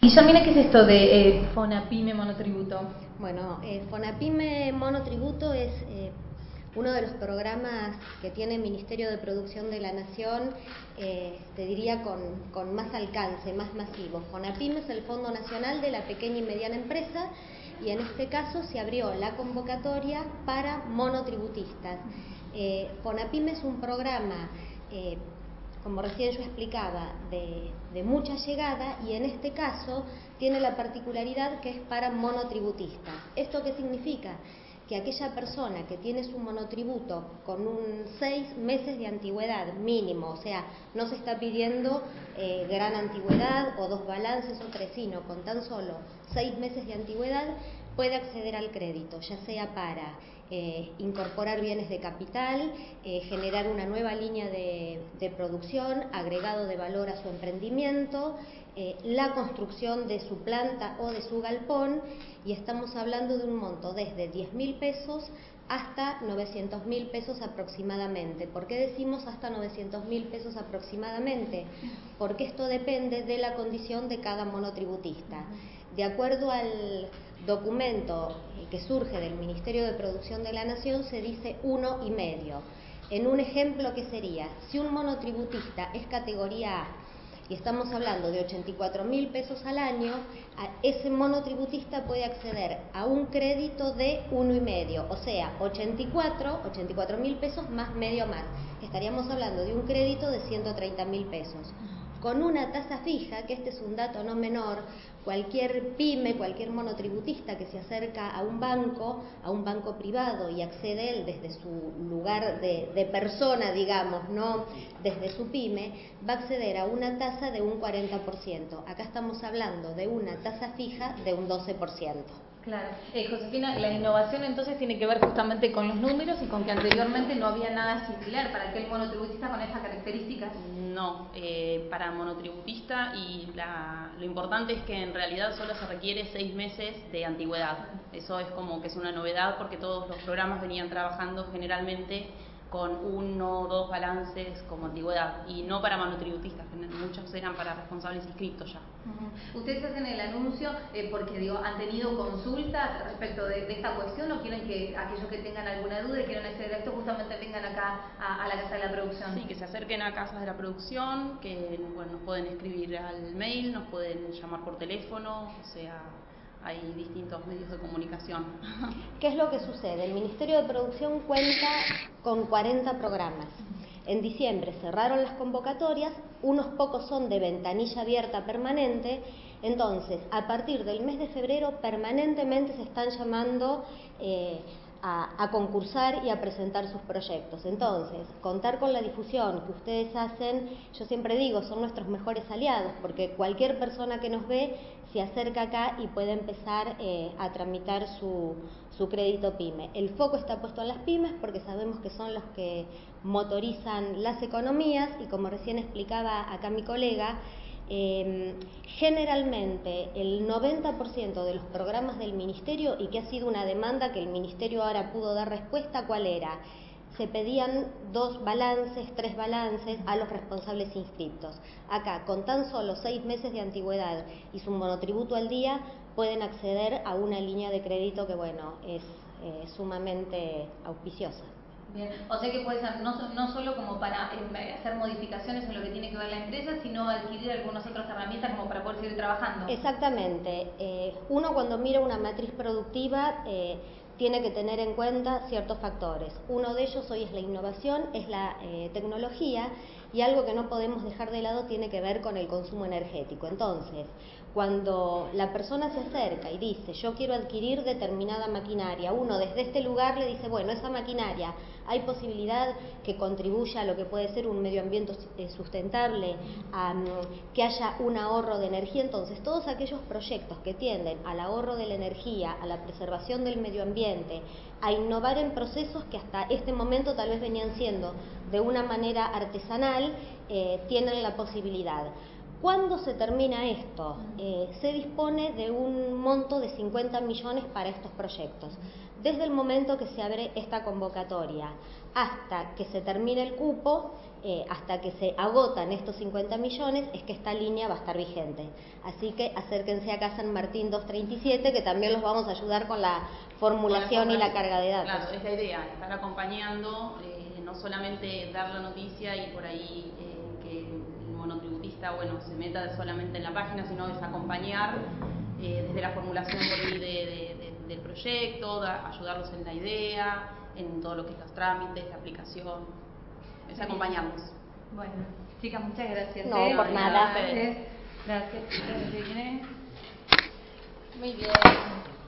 Y Yamina, ¿qué es esto de FONAPYME monotributo? Bueno, FONAPYME monotributo es uno de los programas que tiene el Ministerio de Producción de la Nación, te diría con más alcance, más masivo. FONAPYME es el Fondo Nacional de la Pequeña y Mediana Empresa, y en este caso se abrió la convocatoria para monotributistas. FONAPYME es un programa, como recién yo explicaba, de mucha llegada, y en este caso tiene la particularidad que es para monotributistas. ¿Esto qué significa? Que aquella persona que tiene su monotributo con 6 meses de antigüedad mínimo, o sea, no se está pidiendo gran antigüedad o 2 balances o 3, sino con tan solo 6 meses de antigüedad, puede acceder al crédito, ya sea para incorporar bienes de capital, generar una nueva línea de producción, agregado de valor a su emprendimiento, la construcción de su planta o de su galpón, y estamos hablando de un monto desde 10.000 pesos hasta 900.000 pesos aproximadamente. ¿Por qué decimos hasta 900.000 pesos aproximadamente? Porque esto depende de la condición de cada monotributista. De acuerdo al documento que surge del Ministerio de Producción de la Nación, se dice 1,5. En un ejemplo, ¿qué sería? Si un monotributista es categoría A y estamos hablando de 84.000 pesos al año, ese monotributista puede acceder a un crédito de 1,5, o sea, 84.000 pesos más medio más. Estaríamos hablando de un crédito de 130.000 pesos. Con una tasa fija, que este es un dato no menor, cualquier pyme, cualquier monotributista que se acerca a un banco privado y accede él desde su lugar de persona, digamos, no desde su pyme, va a acceder a una tasa de un 40%. Acá estamos hablando de una tasa fija de un 12%. Claro. Josefina, la innovación entonces tiene que ver justamente con los números y con que anteriormente no había nada similar para aquel monotributista con esas características. No, para monotributista, y lo importante es que en realidad solo se requiere 6 meses de antigüedad. Eso es como que es una novedad, porque todos los programas venían trabajando generalmente con 1 o 2 balances como antigüedad, y no para monotributistas, muchos eran para responsables inscriptos ya. Ustedes hacen el anuncio porque han tenido consultas respecto de esta cuestión, o quieren que aquellos que tengan alguna duda y quieran acceder a esto justamente vengan acá a la Casa de la Producción. Sí, que se acerquen a Casas de la Producción, que nos pueden escribir al mail, nos pueden llamar por teléfono, o sea, hay distintos medios de comunicación. ¿Qué es lo que sucede? El Ministerio de Producción cuenta con 40 programas. En diciembre cerraron las convocatorias, unos pocos son de ventanilla abierta permanente, entonces a partir del mes de febrero permanentemente se están llamando a concursar y a presentar sus proyectos. Entonces, contar con la difusión que ustedes hacen, yo siempre digo, son nuestros mejores aliados, porque cualquier persona que nos ve se acerca acá y puede empezar a tramitar su crédito PYME. El foco está puesto en las pymes porque sabemos que son los que motorizan las economías, y como recién explicaba acá mi colega, generalmente el 90% de los programas del Ministerio, y que ha sido una demanda que el Ministerio ahora pudo dar respuesta, ¿cuál era? Se pedían 2 balances, 3 balances a los responsables inscriptos. Acá, con tan solo 6 meses de antigüedad y su monotributo al día, pueden acceder a una línea de crédito que, es sumamente auspiciosa. Bien, o sea que puede ser no solo como para hacer modificaciones en lo que tiene que ver la empresa, sino adquirir algunas otras herramientas como para poder seguir trabajando. Exactamente. Uno, cuando mira una matriz productiva, tiene que tener en cuenta ciertos factores. Uno de ellos hoy es la innovación, es la tecnología, y algo que no podemos dejar de lado tiene que ver con el consumo energético. Entonces, cuando la persona se acerca y dice, yo quiero adquirir determinada maquinaria, uno desde este lugar le dice, bueno, esa maquinaria, hay posibilidad que contribuya a lo que puede ser un medio ambiente sustentable, a que haya un ahorro de energía. Entonces, todos aquellos proyectos que tienden al ahorro de la energía, a la preservación del medio ambiente, a innovar en procesos que hasta este momento tal vez venían siendo de una manera artesanal, tienen la posibilidad. ¿Cuándo se termina esto? Se dispone de un monto de 50 millones para estos proyectos. Desde el momento que se abre esta convocatoria hasta que se termine el cupo, hasta que se agotan estos 50 millones, es que esta línea va a estar vigente. Así que acérquense acá a San Martín 237, que también los vamos a ayudar con la formulación y la carga de datos. Claro, es la idea, estar acompañando, no solamente dar la noticia y por ahí que el monotributista, bueno, se meta solamente en la página, sino es acompañar desde la formulación por ahí del proyecto, ayudarlos en la idea, en todo lo que es los trámites, la aplicación, es acompañarnos. Bueno, chicas, muchas gracias. No, por nada. Gracias. Gracias. Muy bien.